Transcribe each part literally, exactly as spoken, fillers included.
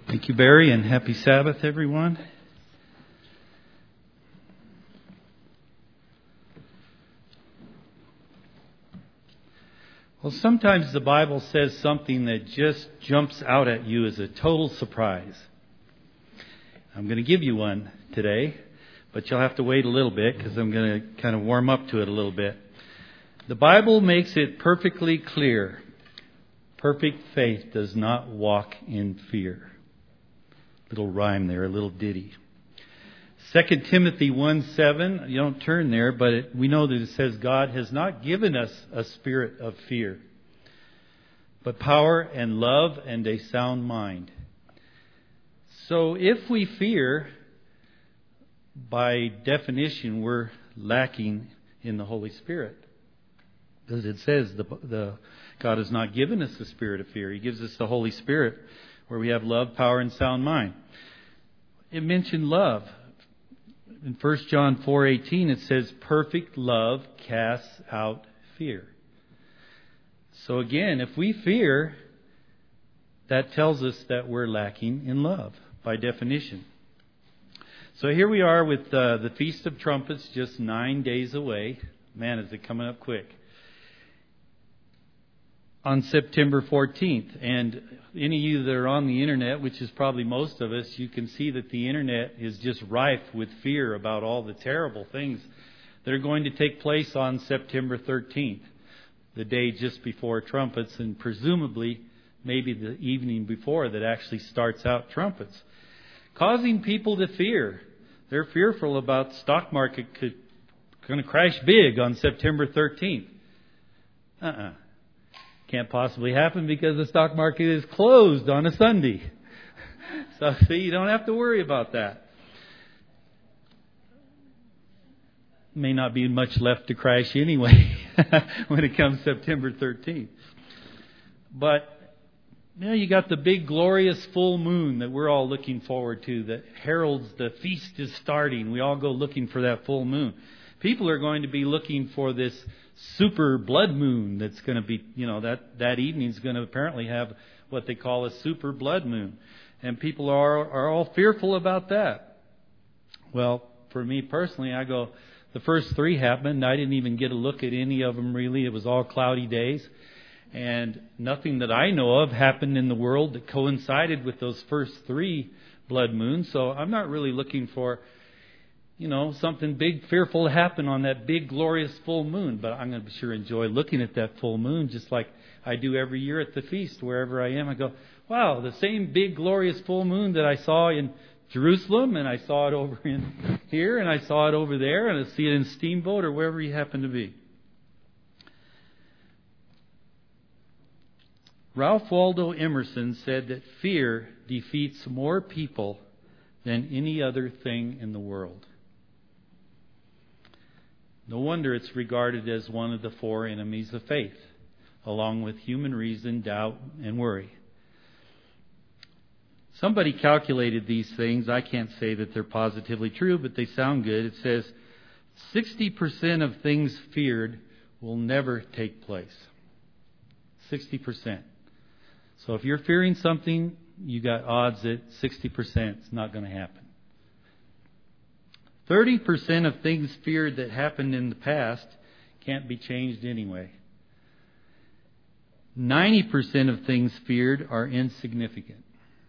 Thank you, Barry, and happy Sabbath, everyone. Well, sometimes the Bible says something that just jumps out at you as a total surprise. I'm going to give you one today, but you'll have to wait a little bit because I'm going to kind of warm up to it a little bit. The Bible makes it perfectly clear. Perfect faith does not walk in fear. Little rhyme there, a little ditty. Second Timothy one seven, you don't turn there, but it, we know that it says God has not given us a spirit of fear, but power and love and a sound mind. So if we fear, by definition, we're lacking in the Holy Spirit. Because it says the, the God has not given us the spirit of fear. He gives us the Holy Spirit, where we have love, power, and sound mind. It mentioned love. In First John four eighteen, it says, perfect love casts out fear. So again, if we fear, that tells us that we're lacking in love, by definition. So here we are with uh, the Feast of Trumpets just nine days away. Man, is it coming up quick. On September fourteenth. And any of you that are on the internet, which is probably most of us, you can see that the internet is just rife with fear about all the terrible things that are going to take place on September thirteenth, the day just before trumpets, and presumably maybe the evening before that actually starts out trumpets, causing people to fear. They're fearful about the stock market could going to crash big on September thirteenth. Uh-uh. Can't possibly happen because the stock market is closed on a Sunday. So see, you don't have to worry about that. May not be much left to crash anyway when it comes September thirteenth. But you know, you got the big glorious full moon that we're all looking forward to that heralds the feast is starting. We all go looking for that full moon. People are going to be looking for this super blood moon that's going to be, you know, that, that evening is going to apparently have what they call a super blood moon. And people are, are all fearful about that. Well, for me personally, I go, the first three happened. I didn't even get a look at any of them really. It was all cloudy days. And nothing that I know of happened in the world that coincided with those first three blood moons. So I'm not really looking for, you know, something big, fearful to happen on that big, glorious full moon. But I'm going to sure enjoy looking at that full moon just like I do every year at the feast, wherever I am. I go, wow, the same big, glorious full moon that I saw in Jerusalem, and I saw it over in here, and I saw it over there, and I see it in Steamboat or wherever you happen to be. Ralph Waldo Emerson said that fear defeats more people than any other thing in the world. No wonder it's regarded as one of the four enemies of faith, along with human reason, doubt, and worry. Somebody calculated these things. I can't say that they're positively true, but they sound good. It says sixty percent of things feared will never take place. sixty percent. So if you're fearing something, you got odds that sixty percent is not going to happen. thirty percent of things feared that happened in the past can't be changed anyway. ninety percent of things feared are insignificant.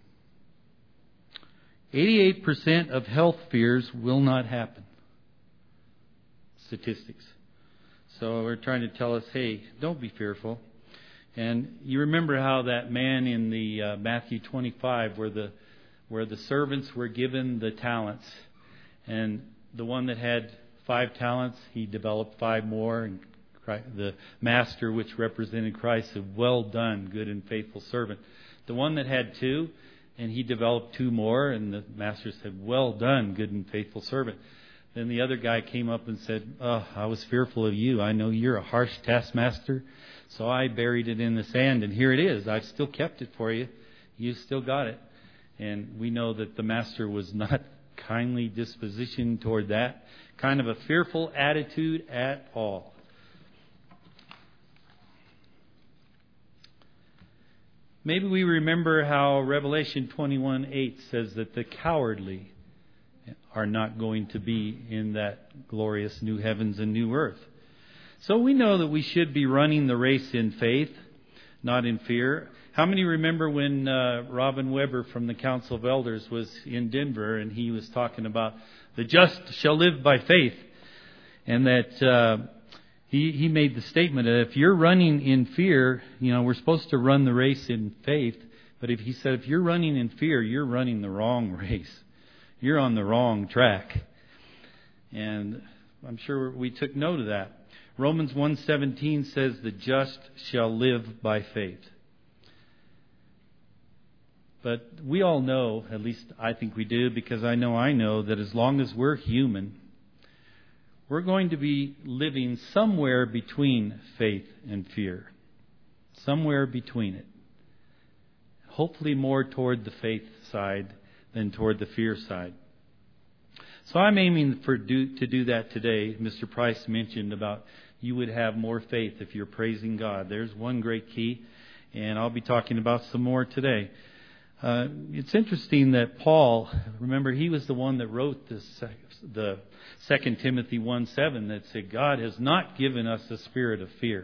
eighty-eight percent of health fears will not happen. Statistics. So we're trying to tell us, hey, don't be fearful. And you remember how that man in the uh, Matthew twenty-five, where the where the servants were given the talents, and the one that had five talents, he developed five more, and the master, which represented Christ, said, well done, good and faithful servant. The one that had two, and he developed two more, and the master said, well done, good and faithful servant. Then the other guy came up and said, oh, I was fearful of you. I know you're a harsh taskmaster, so I buried it in the sand, and here it is. I've still kept it for you. You still got it. And we know that the master was not kindly dispositioned toward that kind of a fearful attitude at all. Maybe we remember how Revelation twenty-one eight says that the cowardly are not going to be in that glorious new heavens and new earth. So we know that we should be running the race in faith, not in fear. How many remember when uh, Robin Weber from the Council of Elders was in Denver and he was talking about the just shall live by faith, and that uh, he he made the statement that if you're running in fear, you know, we're supposed to run the race in faith, but if he said if you're running in fear, you're running the wrong race. You're on the wrong track. And I'm sure we took note of that. Romans one seventeen says the just shall live by faith. But we all know, at least I think we do, because I know I know, that as long as we're human, we're going to be living somewhere between faith and fear. Somewhere between it. Hopefully more toward the faith side than toward the fear side. So I'm aiming for do, to do that today. Mister Price mentioned about you would have more faith if you're praising God. There's one great key, and I'll be talking about some more today. Uh, it's interesting that Paul, remember, he was the one that wrote this, the Second Timothy one seven that said God has not given us a spirit of fear.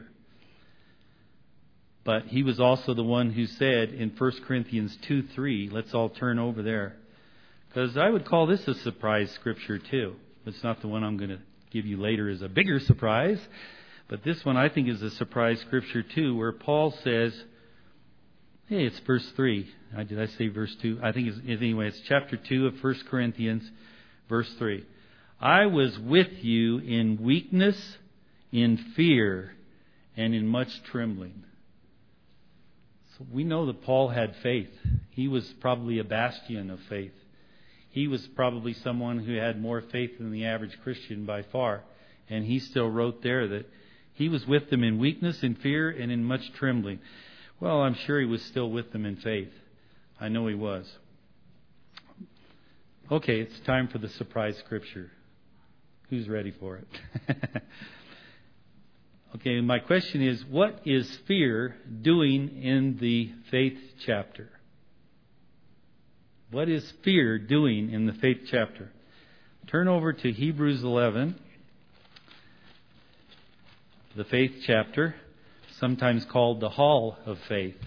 But he was also the one who said in First Corinthians two three, let's all turn over there, because I would call this a surprise scripture too. It's not the one I'm going to give you later as a bigger surprise, but this one I think is a surprise scripture too, where Paul says, hey, it's verse three. Did I say verse two? I think it's, anyway, it's chapter two of First Corinthians, verse three. I was with you in weakness, in fear, and in much trembling. So we know that Paul had faith. He was probably a bastion of faith. He was probably someone who had more faith than the average Christian by far. And he still wrote there that he was with them in weakness, in fear, and in much trembling. Well, I'm sure he was still with them in faith. I know he was. Okay, it's time for the surprise scripture. Who's ready for it? Okay, my question is, what is fear doing in the faith chapter? What is fear doing in the faith chapter? Turn over to Hebrews eleven, the faith chapter, sometimes called the Hall of Faith.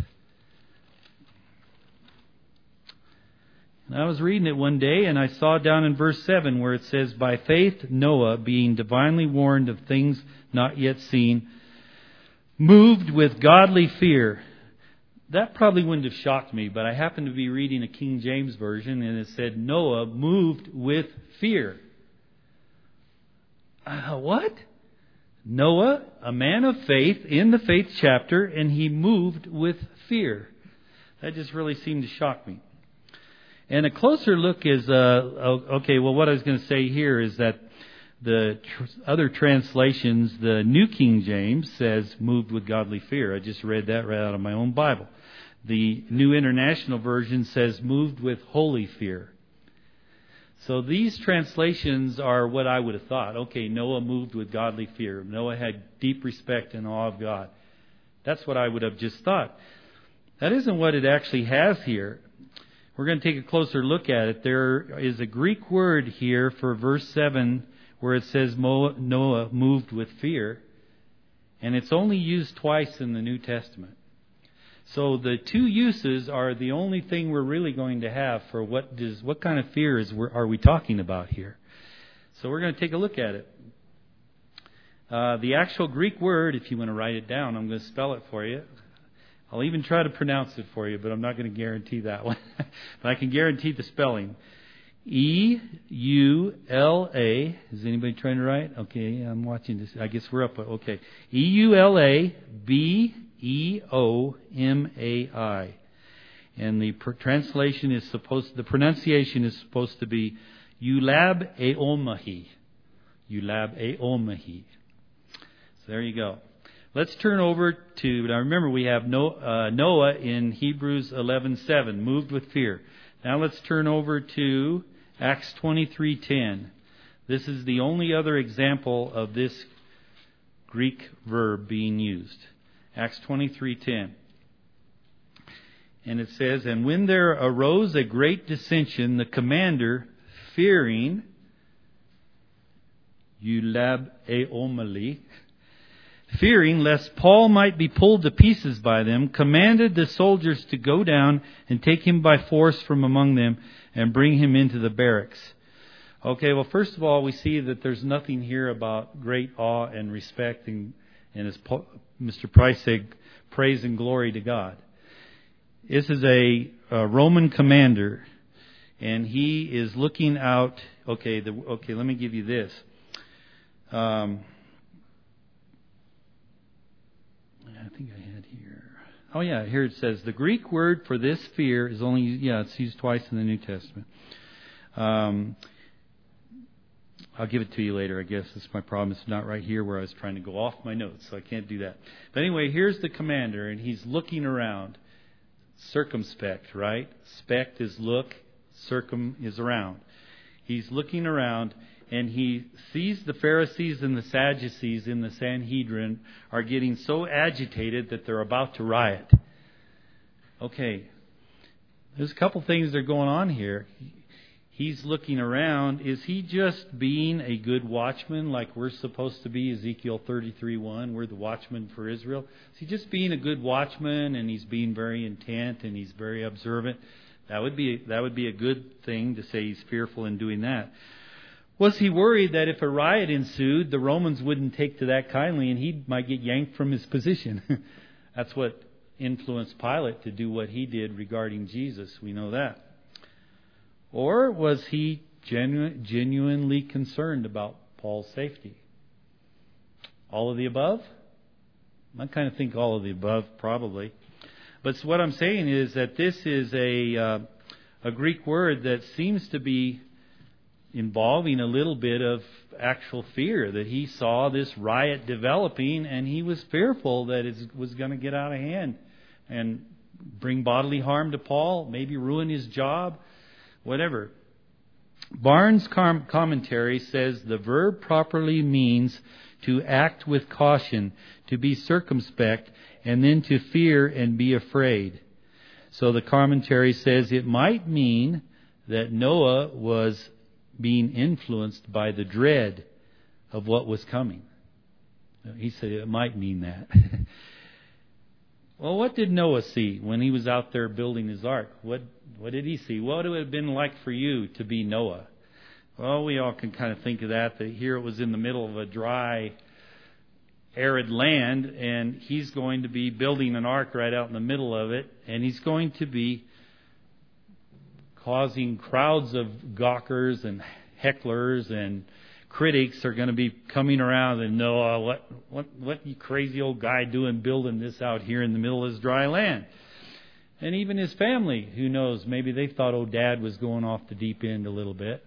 And I was reading it one day, and I saw down in verse seven where it says, by faith Noah, being divinely warned of things not yet seen, moved with godly fear. That probably wouldn't have shocked me, but I happened to be reading a King James version, and it said Noah moved with fear. Uh, what? Noah, a man of faith in the faith chapter, and he moved with fear. That just really seemed to shock me. And a closer look is, uh, okay, well, what I was going to say here is that the tr- other translations, the New King James says moved with godly fear. I just read that right out of my own Bible. The New International Version says moved with holy fear. So these translations are what I would have thought. Okay, Noah moved with godly fear. Noah had deep respect and awe of God. That's what I would have just thought. That isn't what it actually has here. We're going to take a closer look at it. There is a Greek word here for verse seven where it says Noah moved with fear. And it's only used twice in the New Testament. So the two uses are the only thing we're really going to have for what does what kind of fear is are we talking about here. So we're going to take a look at it. Uh, the actual Greek word, if you want to write it down, I'm going to spell it for you. I'll even try to pronounce it for you, but I'm not going to guarantee that one. But I can guarantee the spelling. E U L A. Is anybody trying to write? Okay, I'm watching this. I guess we're up. Okay. E U L A B E O M A I. And the pr- translation is supposed, the pronunciation is supposed to be Eulab Eomahi. Eulab Eomahi. So there you go. Let's turn over to, now remember we have Noah in Hebrews eleven seven, moved with fear. Now let's turn over to Acts twenty-three ten. This is the only other example of this Greek verb being used. Acts twenty-three ten. And it says, and when there arose a great dissension, the commander, fearing Eulab Eomali, fearing lest Paul might be pulled to pieces by them, commanded the soldiers to go down and take him by force from among them and bring him into the barracks. Okay, well, first of all, we see that there's nothing here about great awe and respect and, and as Paul, Mister Price said, praise and glory to God. This is a, a Roman commander, and he is looking out. Okay, the, okay, let me give you this. Um, I think I had here. Oh yeah, here it says the Greek word for this fear is only yeah it's used twice in the New Testament. Um, I'll give it to you later. I guess it's my problem. It's not right here where I was trying to go off my notes, so I can't do that. But anyway, here's the commander, and he's looking around. Circumspect, right? Spect is look. Circum is around. He's looking around. And he sees the Pharisees and the Sadducees in the Sanhedrin are getting so agitated that they're about to riot. Okay, there's a couple things that are going on here. He's looking around. Is he just being a good watchman like we're supposed to be? Ezekiel thirty-three one, we're the watchmen for Israel. Is he just being a good watchman and he's being very intent and he's very observant? That would be that would be a good thing to say he's fearful in doing that. Was he worried that if a riot ensued, the Romans wouldn't take to that kindly and he might get yanked from his position? That's what influenced Pilate to do what he did regarding Jesus. We know that. Or was he genu- genuinely concerned about Paul's safety? All of the above? I kind of think all of the above, probably. But what I'm saying is that this is a uh, a Greek word that seems to be involving a little bit of actual fear, that he saw this riot developing and he was fearful that it was going to get out of hand and bring bodily harm to Paul, maybe ruin his job, whatever. Barnes' com- commentary says the verb properly means to act with caution, to be circumspect, and then to fear and be afraid. So the commentary says it might mean that Noah was being influenced by the dread of what was coming. He said it might mean that. Well, what did Noah see when he was out there building his ark? What what did he see? What would it have been like for you to be Noah? Well, we all can kind of think of that, that here it was in the middle of a dry, arid land, and he's going to be building an ark right out in the middle of it, and he's going to be causing crowds of gawkers and hecklers and critics are going to be coming around and Noah, what what what you crazy old guy doing building this out here in the middle of this dry land? And even his family, who knows, maybe they thought old Dad was going off the deep end a little bit.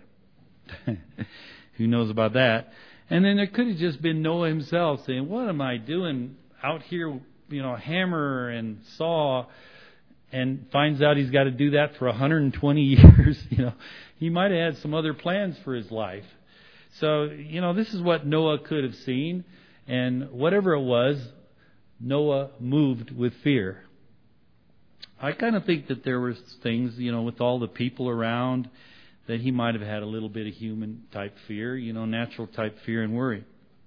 Who knows about that? And then there could have just been Noah himself saying, what am I doing out here, you know, hammer and saw, and finds out he's got to do that for one hundred twenty years. You know, he might have had some other plans for his life. So, you know, this is what Noah could have seen. And whatever it was, Noah moved with fear. I kind of think that there were things, you know, with all the people around, that he might have had a little bit of human type fear, you know, natural type fear and worry.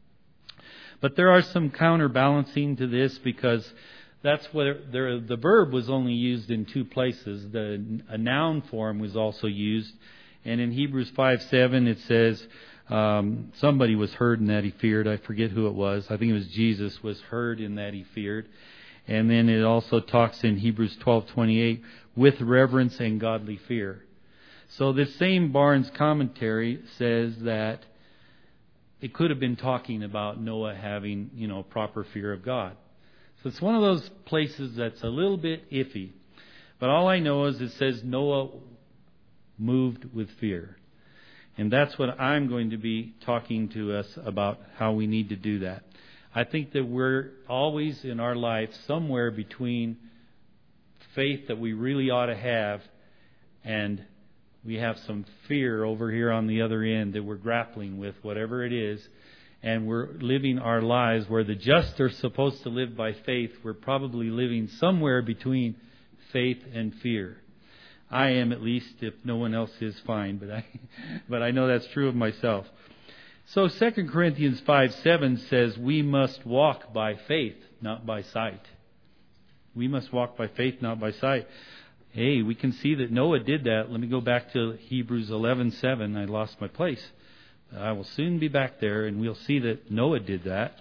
But there are some counterbalancing to this, because that's where there, the verb was only used in two places. The a noun form was also used. And in Hebrews five seven it says, um, somebody was heard in that he feared. I forget who it was. I think it was Jesus was heard in that he feared. And then it also talks in Hebrews twelve twenty-eight, with reverence and godly fear. So this same Barnes commentary says that it could have been talking about Noah having, you know, proper fear of God. So it's one of those places that's a little bit iffy. But all I know is it says Noah moved with fear. And that's what I'm going to be talking to us about, how we need to do that. I think that we're always in our life somewhere between faith that we really ought to have and we have some fear over here on the other end that we're grappling with, whatever it is. And we're living our lives where the just are supposed to live by faith. We're probably living somewhere between faith, and fear. I am, at least. If no one else is, fine. But I, but I know that's true of myself. So Second Corinthians five seven says we must walk by faith, not by sight. We must walk by faith, not by sight. Hey, we can see that Noah did that. Let me go back to Hebrews eleven seven. I lost my place. I will soon be back there, and we'll see that Noah did that.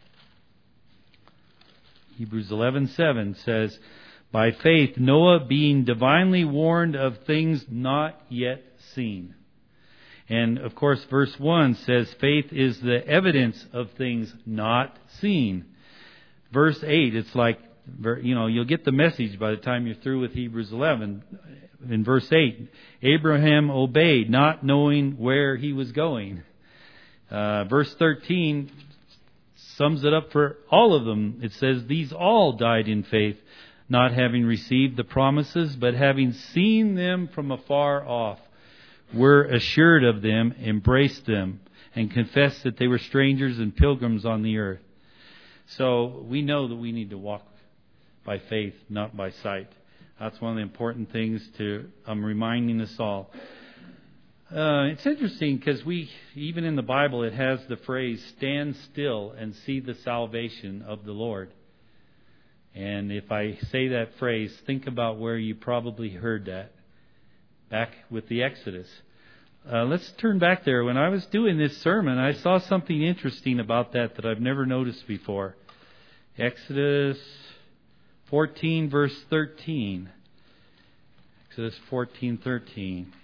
Hebrews eleven seven says, by faith Noah, being divinely warned of things not yet seen. And of course, verse one says faith is the evidence of things not seen. Verse eight, it's like, you know, you'll get the message by the time you're through with Hebrews eleven. In verse eight, Abraham obeyed, not knowing where he was going. Uh, verse thirteen sums it up for all of them. It says, these all died in faith, not having received the promises, but having seen them from afar off, were assured of them, embraced them, and confessed that they were strangers and pilgrims on the earth. So we know that we need to walk by faith, not by sight. That's one of the important things to I'm reminding us all. Uh, it's interesting because we, even in the Bible, it has the phrase, stand still and see the salvation of the Lord. And if I say that phrase, think about where you probably heard that. Back with the Exodus. Uh, let's turn back there. When I was doing this sermon, I saw something interesting about that that I've never noticed before. Exodus fourteen, verse thirteen. Exodus fourteen, thirteen.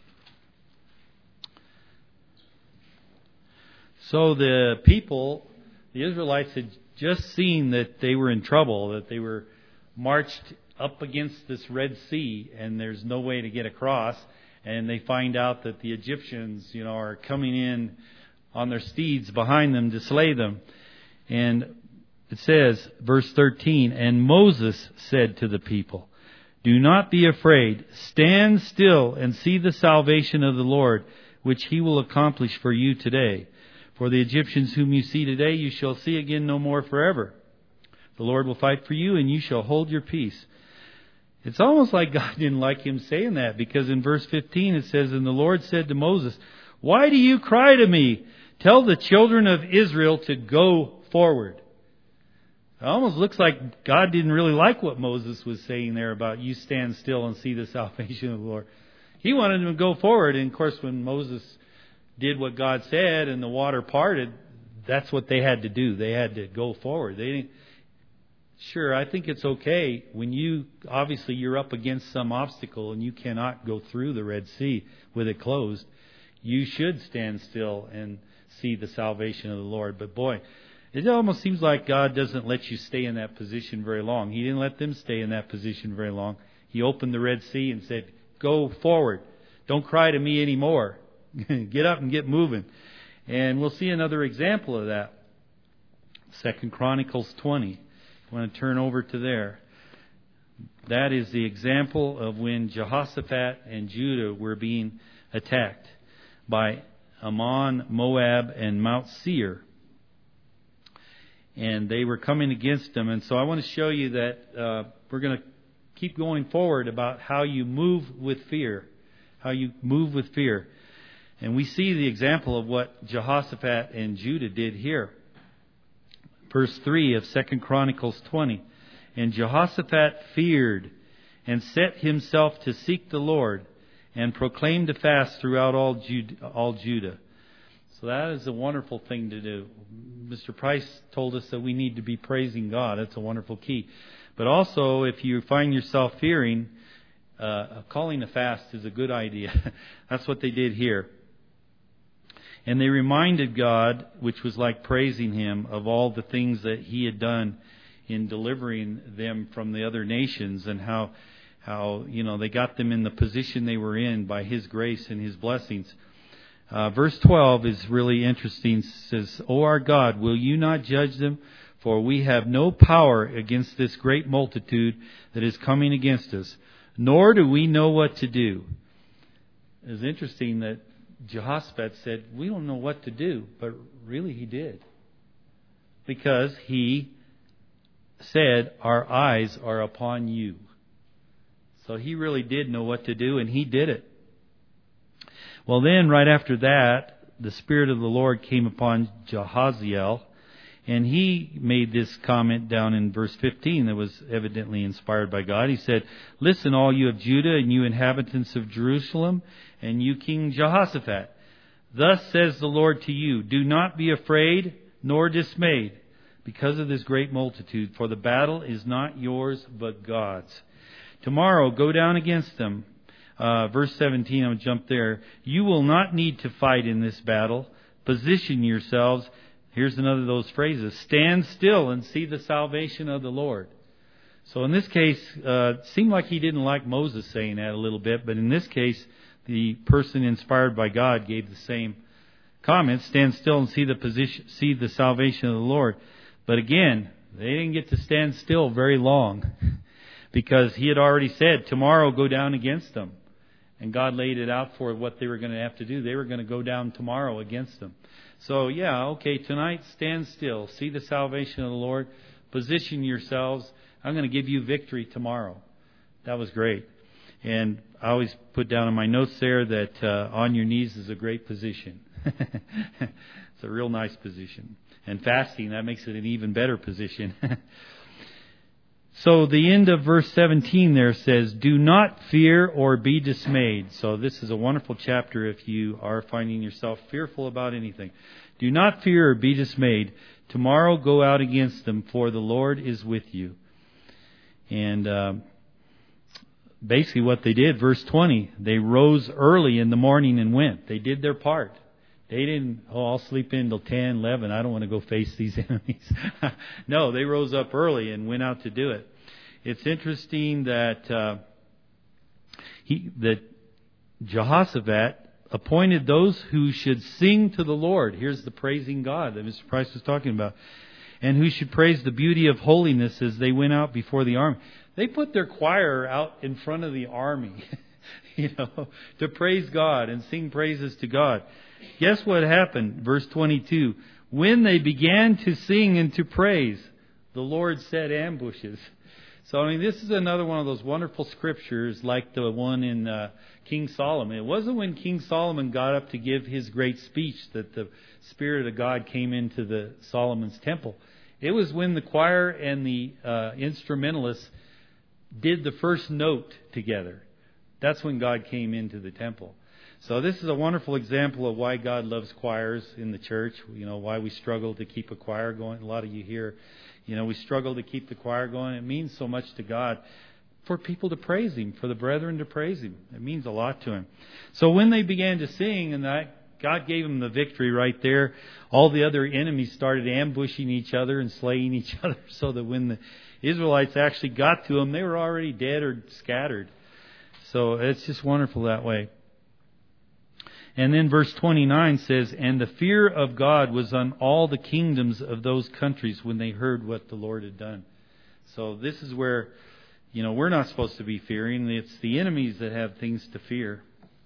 So the people, the Israelites, had just seen that they were in trouble, that they were marched up against this Red Sea, and there's no way to get across. And they find out that the Egyptians, you know, are coming in on their steeds behind them to slay them. And it says, verse thirteen, and Moses said to the people, do not be afraid. Stand still and see the salvation of the Lord, which he will accomplish for you today. For the Egyptians whom you see today, you shall see again no more forever. The Lord will fight for you, and you shall hold your peace. It's almost like God didn't like him saying that, because in verse fifteen it says, and the Lord said to Moses, why do you cry to me? Tell the children of Israel to go forward. It almost looks like God didn't really like what Moses was saying there about you stand still and see the salvation of the Lord. He wanted them to go forward. And of course, when Moses did what God said and the water parted, that's what they had to do. They had to go forward. They didn't. Sure, I think it's okay when you, obviously you're up against some obstacle and you cannot go through the Red Sea with it closed. You should stand still and see the salvation of the Lord. But boy, it almost seems like God doesn't let you stay in that position very long. He didn't let them stay in that position very long. He opened the Red Sea and said, go forward. Don't cry to me anymore. Get up and get moving. And we'll see another example of that. Second Chronicles twenty. I want to turn over to there. That is the example of when Jehoshaphat and Judah were being attacked by Ammon, Moab, and Mount Seir. And they were coming against them. And so I want to show you that uh, we're going to keep going forward about how you move with fear. How you move with fear. And we see the example of what Jehoshaphat and Judah did here. Verse three of Second Chronicles twenty. And Jehoshaphat feared and set himself to seek the Lord and proclaimed a fast throughout all Judah. So that is a wonderful thing to do. Mister Price told us that we need to be praising God. That's a wonderful key. But also, if you find yourself fearing, uh, calling a fast is a good idea. That's what they did here. And they reminded God, which was like praising Him, of all the things that He had done in delivering them from the other nations, and how, how you know, they got them in the position they were in by His grace and His blessings. Uh, verse twelve is really interesting. It says, O our God, will you not judge them? For we have no power against this great multitude that is coming against us, nor do we know what to do. It's interesting that Jehoshaphat said, we don't know what to do. But really he did. Because he said, our eyes are upon you. So he really did know what to do, and he did it. Well, then, right after that, the Spirit of the Lord came upon Jehaziel, and he made this comment down in verse fifteen that was evidently inspired by God. He said, "Listen, all you of Judah, and you inhabitants of Jerusalem, and you King Jehoshaphat. Thus says the Lord to you, do not be afraid nor dismayed because of this great multitude, for the battle is not yours but God's. Tomorrow go down against them." Uh, verse seventeen, I'll jump there. "You will not need to fight in this battle. Position yourselves." Here's another of those phrases. "Stand still and see the salvation of the Lord." So in this case, uh, it seemed like he didn't like Moses saying that a little bit, but in this case, the person inspired by God gave the same comment. Stand still and see the position, see the salvation of the Lord. But again, they didn't get to stand still very long because he had already said, tomorrow go down against them. And God laid it out for what they were going to have to do. They were going to go down tomorrow against them. So yeah, okay, tonight stand still. See the salvation of the Lord. Position yourselves. I'm going to give you victory tomorrow. That was great. And I always put down in my notes there that uh, on your knees is a great position. It's a real nice position. And fasting, that makes it an even better position. So the end of verse seventeen there says, "Do not fear or be dismayed." So this is a wonderful chapter if you are finding yourself fearful about anything. "Do not fear or be dismayed. Tomorrow go out against them, for the Lord is with you." And um, basically what they did, verse twenty, they rose early in the morning and went. They did their part. They didn't, oh, I'll sleep in till ten, eleven. I don't want to go face these enemies. No, they rose up early and went out to do it. It's interesting that uh, he that Jehoshaphat appointed those who should sing to the Lord. Here's the praising God that Mister Price was talking about. And who should praise the beauty of holiness as they went out before the army. They put their choir out in front of the army, you know, to praise God and sing praises to God. Guess what happened? Verse twenty-two. "When they began to sing and to praise, the Lord set ambushes." So, I mean, this is another one of those wonderful scriptures like the one in uh, King Solomon. It wasn't when King Solomon got up to give his great speech that the Spirit of God came into the Solomon's temple. It was when the choir and the uh, instrumentalists did the first note together. That's when God came into the temple. So this is a wonderful example of why God loves choirs in the church. You know, why we struggle to keep a choir going. A lot of you here, you know, we struggle to keep the choir going. It means so much to God for people to praise Him, for the brethren to praise Him. It means a lot to Him. So when they began to sing, and that God gave them the victory right there, all the other enemies started ambushing each other and slaying each other, so that when the Israelites actually got to them, they were already dead or scattered. So it's just wonderful that way. And then verse twenty-nine says, "And the fear of God was on all the kingdoms of those countries when they heard what the Lord had done." So this is where, you know, we're not supposed to be fearing. It's the enemies that have things to fear.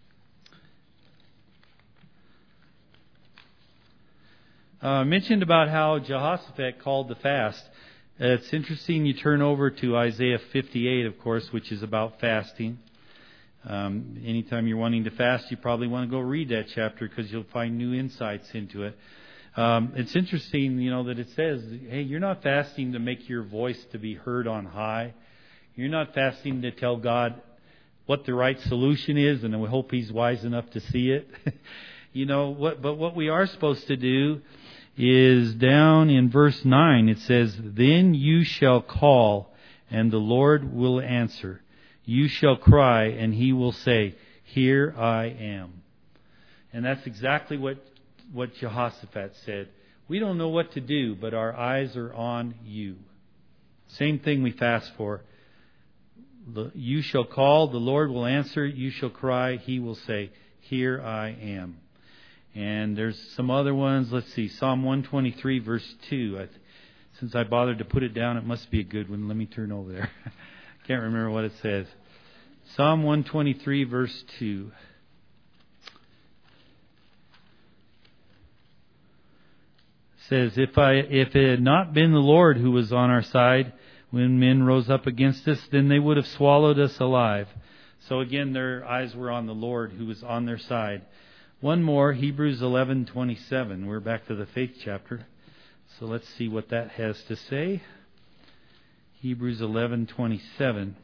Uh, I mentioned about how Jehoshaphat called the fast. Uh, it's interesting. You turn over to Isaiah fifty-eight, of course, which is about fasting. Um, anytime you're wanting to fast, you probably want to go read that chapter because you'll find new insights into it. Um, it's interesting, you know, that it says, hey, you're not fasting to make your voice to be heard on high. You're not fasting to tell God what the right solution is, and we hope He's wise enough to see it. You know, what? But what we are supposed to do is down in verse nine. It says, "Then you shall call, and the Lord will answer. You shall cry, and He will say, here I am." And that's exactly what, what Jehoshaphat said. We don't know what to do, but our eyes are on You. Same thing we fast for. You shall call, the Lord will answer. You shall cry, He will say, here I am. And there's some other ones. Let's see, Psalm one twenty-three, verse two. I th- since I bothered to put it down, it must be a good one. Let me turn over there. Can't remember what it says. Psalm one twenty-three, verse two. It says, if I if it had not been the Lord who was on our side, when men rose up against us, then they would have swallowed us alive. So again, their eyes were on the Lord who was on their side. One more, Hebrews eleven twenty-seven. We're back to the faith chapter. So let's see what that has to say. Hebrews eleven twenty-seven.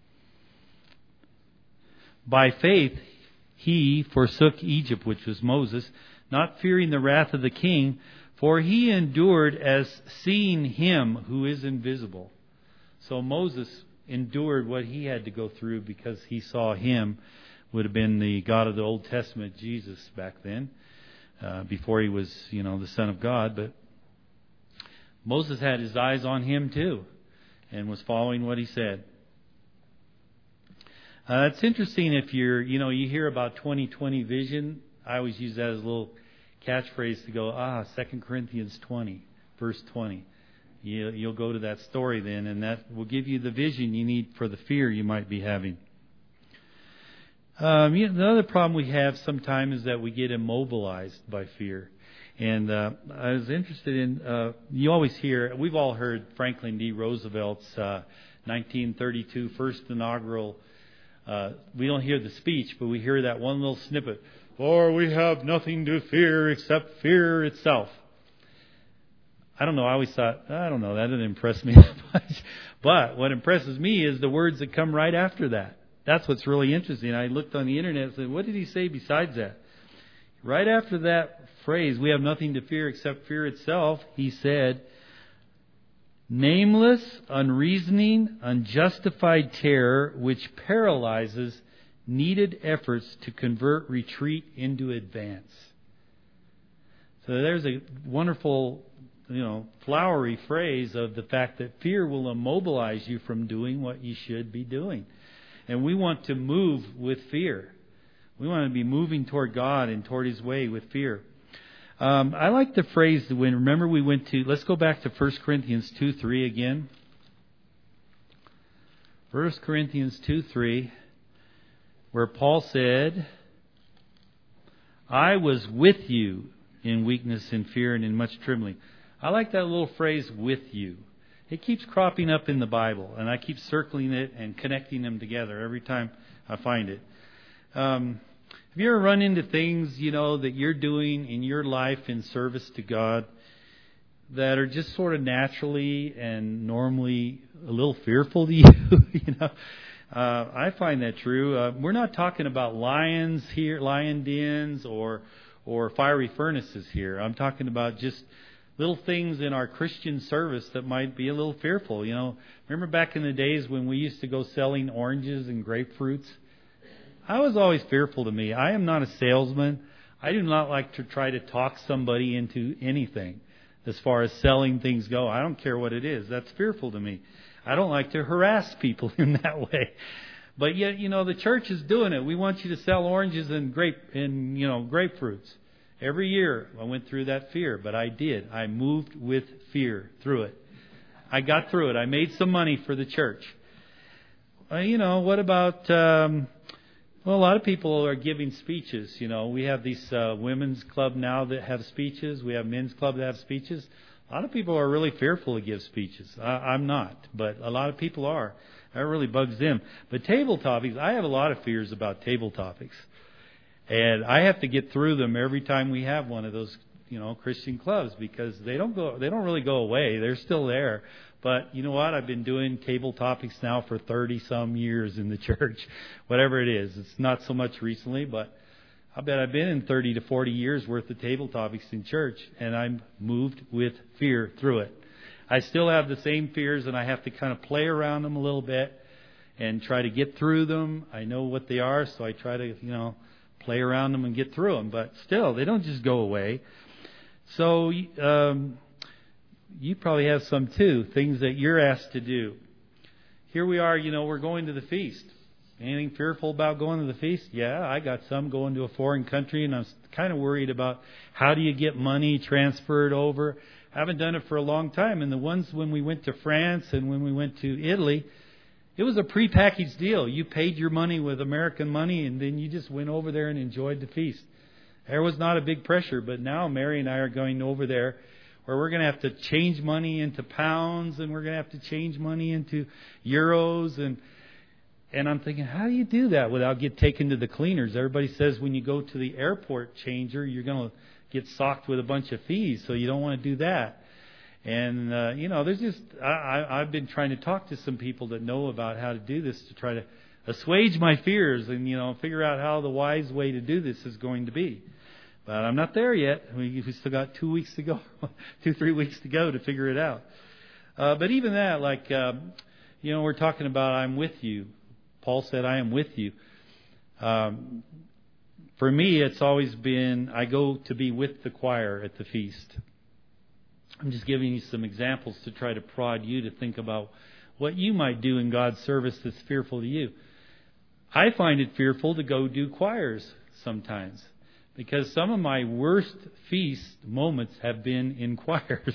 By faith he forsook Egypt, which was Moses, not fearing the wrath of the king, for he endured as seeing him who is invisible. So Moses endured what he had to go through because he saw him, would have been the God of the Old Testament, Jesus, back then, uh, before he was, you know, the Son of God. But Moses had his eyes on him too and was following what he said. Uh, it's interesting if you're, you know, you hear about twenty twenty vision. I always use that as a little catchphrase to go, ah, Second Corinthians twenty, verse twenty. You, you'll go to that story then, and that will give you the vision you need for the fear you might be having. Um, you know, the other problem we have sometimes is that we get immobilized by fear. And uh, I was interested in, uh, you always hear, we've all heard Franklin D. Roosevelt's uh, nineteen thirty-two first inaugural. Uh, we don't hear the speech, but we hear that one little snippet. For we have nothing to fear except fear itself. I don't know. I always thought, I don't know, that didn't impress me that much. But what impresses me is the words that come right after that. That's what's really interesting. I looked on the internet and said, what did he say besides that? Right after that phrase, we have nothing to fear except fear itself, he said, nameless, unreasoning, unjustified terror which paralyzes needed efforts to convert retreat into advance. So there's a wonderful, you know, flowery phrase of the fact that fear will immobilize you from doing what you should be doing. And we want to move with fear. We want to be moving toward God and toward His way with fear. Um, I like the phrase that when, remember we went to, let's go back to First Corinthians two three again. First Corinthians two three, where Paul said, I was with you in weakness and fear and in much trembling. I like that little phrase, with you. It keeps cropping up in the Bible, and I keep circling it and connecting them together every time I find it. Um, have you ever run into things, you know, that you're doing in your life in service to God that are just sort of naturally and normally a little fearful to you? you know, uh, I find that true. Uh, we're not talking about lions here, lion dens, or or fiery furnaces here. I'm talking about just little things in our Christian service that might be a little fearful. You know, remember back in the days when we used to go selling oranges and grapefruits? I was always fearful to me. I am not a salesman. I do not like to try to talk somebody into anything as far as selling things go. I don't care what it is. That's fearful to me. I don't like to harass people in that way. But yet, you know, the church is doing it. We want you to sell oranges and grape and, you know, grapefruits. Every year I went through that fear, but I did. I moved with fear through it. I got through it. I made some money for the church. Uh, you know, what about, um, well, a lot of people are giving speeches. You know, we have these uh, women's club now that have speeches. We have men's club that have speeches. A lot of people are really fearful to give speeches. I, I'm not, but a lot of people are. That really bugs them. But table topics, I have a lot of fears about table topics. And I have to get through them every time we have one of those, you know, Christian clubs, because they don't go, they don't really go away. They're still there. But you know what? I've been doing table topics now for thirty some years in the church, whatever it is. It's not so much recently, but I bet I've been in thirty to forty years worth of table topics in church, and I'm moved with fear through it. I still have the same fears, and I have to kind of play around them a little bit and try to get through them. I know what they are, so I try to, you know, play around them and get through them. But still, they don't just go away. So um, you probably have some too, things that you're asked to do. Here we are, you know, we're going to the feast. Anything fearful about going to the feast? Yeah, I got some, going to a foreign country, and I'm kind of worried about how do you get money transferred over. I haven't done it for a long time. And the ones when we went to France and when we went to Italy, it was a prepackaged deal. You paid your money with American money, and then you just went over there and enjoyed the feast. There was not a big pressure, but now Mary and I are going over there. where we're going to have to change money into pounds and we're going to have to change money into euros. And and I'm thinking, how do you do that without get taken to the cleaners? Everybody says when you go to the airport changer, you're going to get socked with a bunch of fees, so you don't want to do that. And, uh, you know, there's just, I, I, I've been trying to talk to some people that know about how to do this to try to assuage my fears and, you know, figure out how the wise way to do this is going to be. But I'm not there yet. We, we still got two weeks to go, two, three weeks to go to figure it out. Uh, but even that, like, um, you know, we're talking about I'm with you. Paul said, I am with you. Um, for me, it's always been, I go to be with the choir at the feast. I'm just giving you some examples to try to prod you to think about what you might do in God's service that's fearful to you. I find it fearful to go do choirs sometimes, because some of my worst feast moments have been in choirs.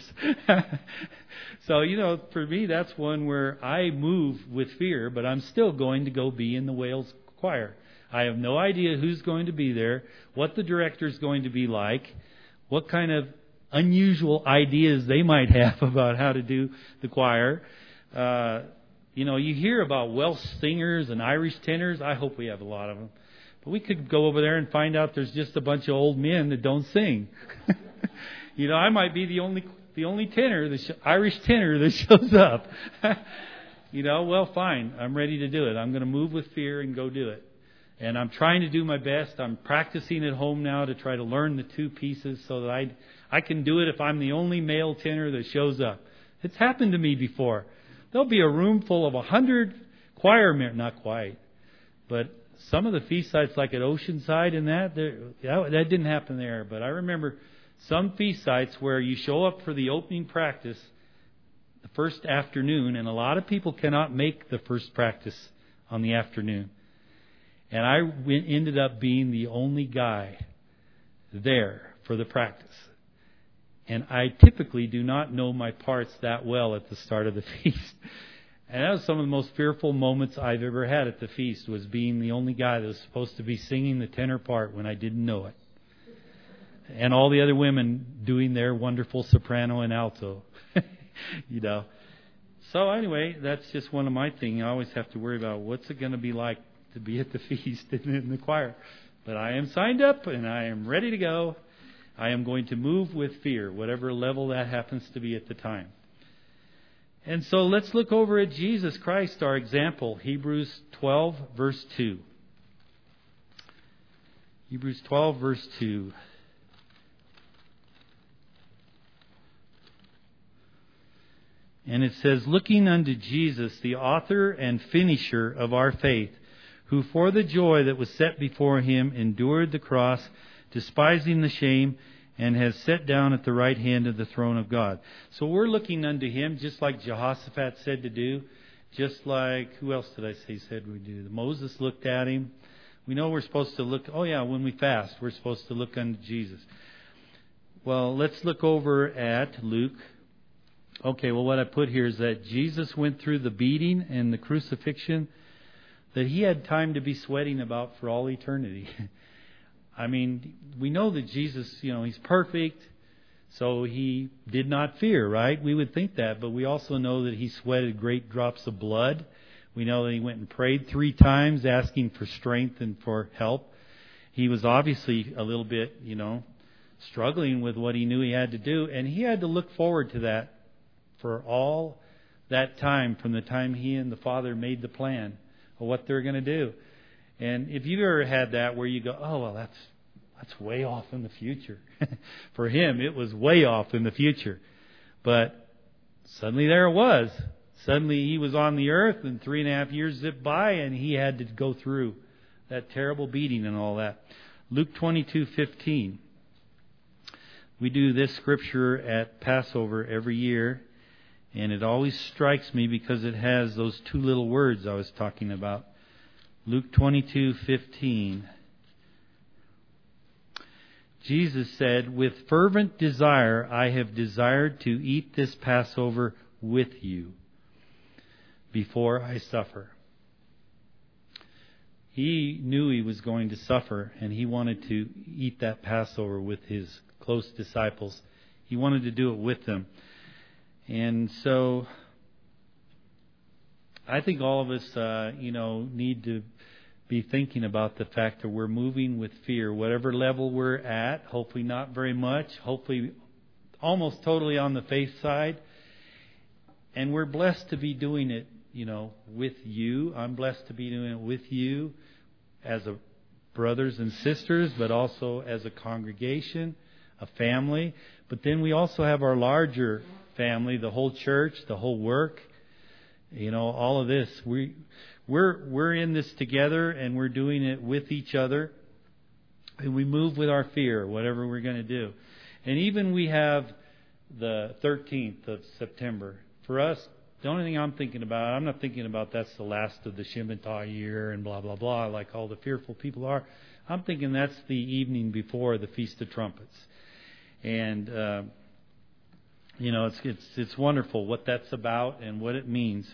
So, you know, for me, that's one where I move with fear, but I'm still going to go be in the Wales choir. I have no idea who's going to be there, what the director's going to be like, what kind of unusual ideas they might have about how to do the choir. Uh, you know, you hear about Welsh singers and Irish tenors. I hope we have a lot of them. But we could go over there and find out there's just a bunch of old men that don't sing. You know, I might be the only the only tenor, the sh- Irish tenor that shows up. You know, well, fine. I'm ready to do it. I'm going to move with fear and go do it. And I'm trying to do my best. I'm practicing at home now to try to learn the two pieces so that I I can do it if I'm the only male tenor that shows up. It's happened to me before. There'll be a room full of a hundred choir members, not quite, but some of the feast sites like at Oceanside and that, that, that didn't happen there. But I remember some feast sites where you show up for the opening practice the first afternoon, and a lot of people cannot make the first practice on the afternoon. And I went, ended up being the only guy there for the practice. And I typically do not know my parts that well at the start of the feast. And that was some of the most fearful moments I've ever had at the feast, was being the only guy that was supposed to be singing the tenor part when I didn't know it. And all the other women doing their wonderful soprano and alto. You know. So anyway, that's just one of my things. I always have to worry about what's it going to be like to be at the feast and in the choir. But I am signed up and I am ready to go. I am going to move with fear, whatever level that happens to be at the time. And so let's look over at Jesus Christ, our example. Hebrews twelve, verse two. Hebrews twelve, verse two. And it says, looking unto Jesus, the author and finisher of our faith, who for the joy that was set before him endured the cross, despising the shame, and has sat down at the right hand of the throne of God. So we're looking unto him, just like Jehoshaphat said to do, just like, who else did I say said we do? Moses looked at him. We know we're supposed to look, oh yeah, when we fast, we're supposed to look unto Jesus. Well, let's look over at Luke. Okay, well, what I put here is that Jesus went through the beating and the crucifixion that he had time to be sweating about for all eternity. I mean, we know that Jesus, you know, he's perfect, so he did not fear, right? We would think that, but we also know that he sweated great drops of blood. We know that he went and prayed three times asking for strength and for help. He was obviously a little bit, you know, struggling with what he knew he had to do, and he had to look forward to that for all that time, from the time he and the Father made the plan of what they're going to do. And if you've ever had that where you go, oh, well, that's that's way off in the future. For him, it was way off in the future. But suddenly there it was. Suddenly he was on the earth, and three and a half years zipped by, and he had to go through that terrible beating and all that. Luke twenty-two fifteen. We do this scripture at Passover every year, and it always strikes me because it has those two little words I was talking about. Luke twenty-two fifteen. Jesus said, with fervent desire I have desired to eat this Passover with you before I suffer. He knew he was going to suffer, and he wanted to eat that Passover with his close disciples He wanted to do it with them. And so I think all of us, uh, you know, need to be thinking about the fact that we're moving with fear, whatever level we're at, hopefully not very much, hopefully almost totally on the faith side. And we're blessed to be doing it, you know, with you. I'm blessed to be doing it with you as a brothers and sisters, but also as a congregation, a family. But then we also have our larger family, the whole church, the whole work, you know, all of this. We We're we're in this together, and we're doing it with each other. And we move with our fear, whatever we're going to do. And even we have the thirteenth of September. For us, the only thing I'm thinking about, I'm not thinking about that's the last of the Shemitah year and blah, blah, blah, like all the fearful people are. I'm thinking that's the evening before the Feast of Trumpets. And, uh, you know, it's, it's, it's wonderful what that's about and what it means.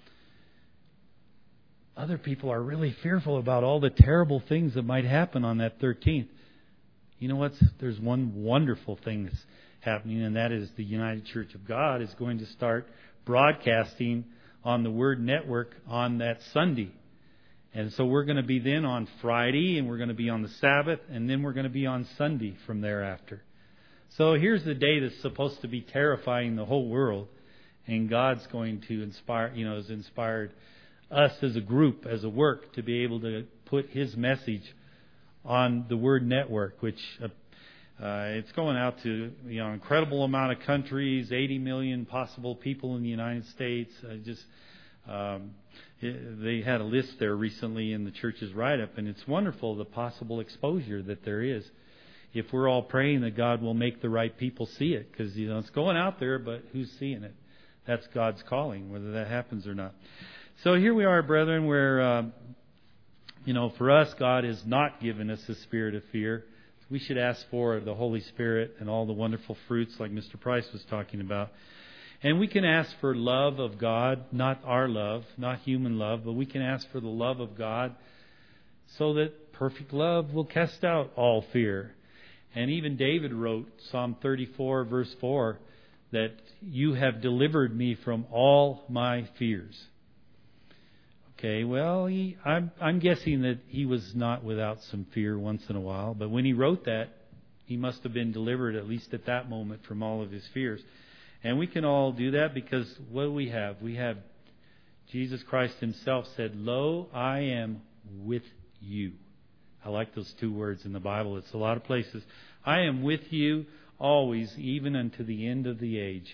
Other people are really fearful about all the terrible things that might happen on that thirteenth. You know what? There's one wonderful thing that's happening, and that is the United Church of God is going to start broadcasting on the Word Network on that Sunday. And so we're going to be then on Friday, and we're going to be on the Sabbath, and then we're going to be on Sunday from thereafter. So here's the day that's supposed to be terrifying the whole world, and God's going to inspire, you know, has inspired us as a group, as a work, to be able to put His message on the Word Network, which uh, uh, it's going out to, you know, an incredible amount of countries, eighty million possible people in the United States. Uh, just um, it, they had a list there recently in the church's write-up, and it's wonderful the possible exposure that there is. If we're all praying that God will make the right people see it, because, you know, it's going out there, but who's seeing it? That's God's calling, whether that happens or not. So here we are, brethren, where, uh, you know, for us, God has not given us a spirit of fear. We should ask for the Holy Spirit and all the wonderful fruits like Mister Price was talking about. And we can ask for love of God, not our love, not human love, but we can ask for the love of God so that perfect love will cast out all fear. And even David wrote Psalm thirty-four, verse four, that you have delivered me from all my fears. Okay, well, he, I'm, I'm guessing that he was not without some fear once in a while. But when he wrote that, he must have been delivered, at least at that moment, from all of his fears. And we can all do that because what do we have? We have Jesus Christ Himself said, "Lo, I am with you." I like those two words in the Bible. It's a lot of places. I am with you always, even unto the end of the age.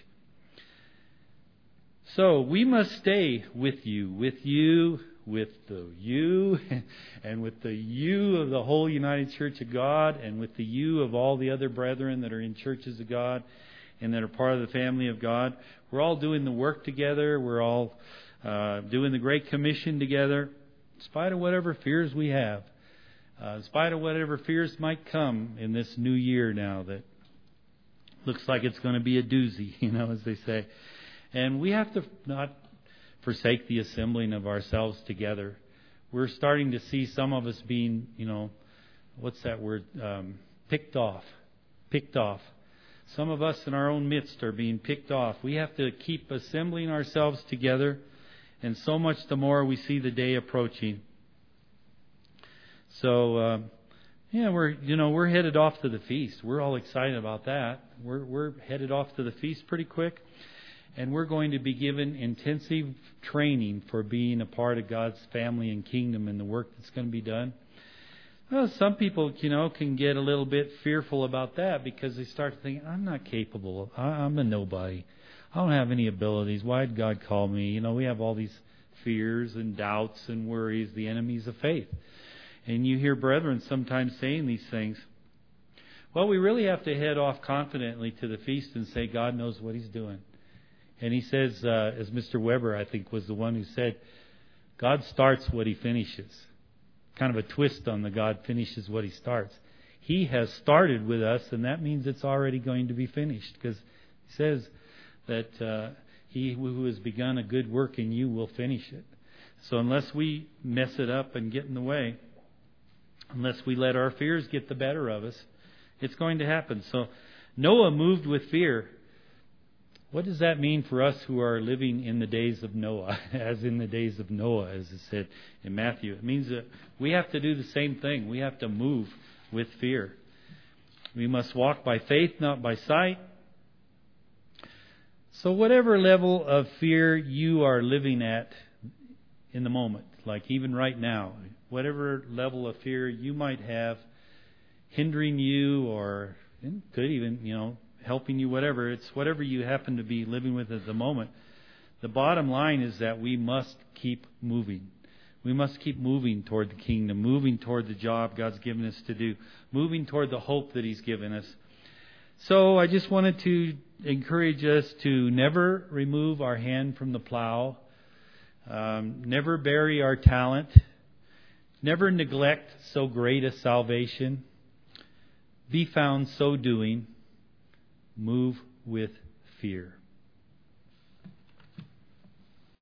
So we must stay with you, with you, with the you, and with the you of the whole United Church of God, and with the you of all the other brethren that are in churches of God and that are part of the family of God. We're all doing the work together. We're all uh, doing the Great Commission together, in spite of whatever fears we have, uh, in spite of whatever fears might come in this new year now that looks like it's going to be a doozy, you know, as they say. And we have to not forsake the assembling of ourselves together. We're starting to see some of us being, you know, what's that word? Um, picked off. Picked off. Some of us in our own midst are being picked off. We have to keep assembling ourselves together, and so much the more we see the day approaching. So, uh, yeah, we're you know we're headed off to the feast. We're all excited about that. We're we're headed off to the feast pretty quick. And we're going to be given intensive training for being a part of God's family and kingdom and the work that's going to be done. Well, some people, you know, can get a little bit fearful about that because they start to think, I'm not capable. I'm a nobody. I don't have any abilities. Why did God call me? You know, we have all these fears and doubts and worries, the enemies of faith. And you hear brethren sometimes saying these things. Well, we really have to head off confidently to the feast and say, God knows what He's doing. And he says, uh, as Mister Weber, I think, was the one who said, God starts what He finishes. Kind of a twist on the God finishes what He starts. He has started with us, and that means it's already going to be finished. Because He says that uh, He who has begun a good work in you will finish it. So unless we mess it up and get in the way, unless we let our fears get the better of us, it's going to happen. So Noah moved with fear. What does that mean for us who are living in the days of Noah, as in the days of Noah, as it said in Matthew? It means that we have to do the same thing. We have to move with fear. We must walk by faith, not by sight. So whatever level of fear you are living at in the moment, like even right now, whatever level of fear you might have hindering you, or could even, you know, helping you, whatever, it's whatever you happen to be living with at the moment. The bottom line is that we must keep moving. We must keep moving toward the kingdom, moving toward the job God's given us to do, moving toward the hope that He's given us. So I just wanted to encourage us to never remove our hand from the plow, um, never bury our talent, never neglect so great a salvation, be found so doing, move with fear.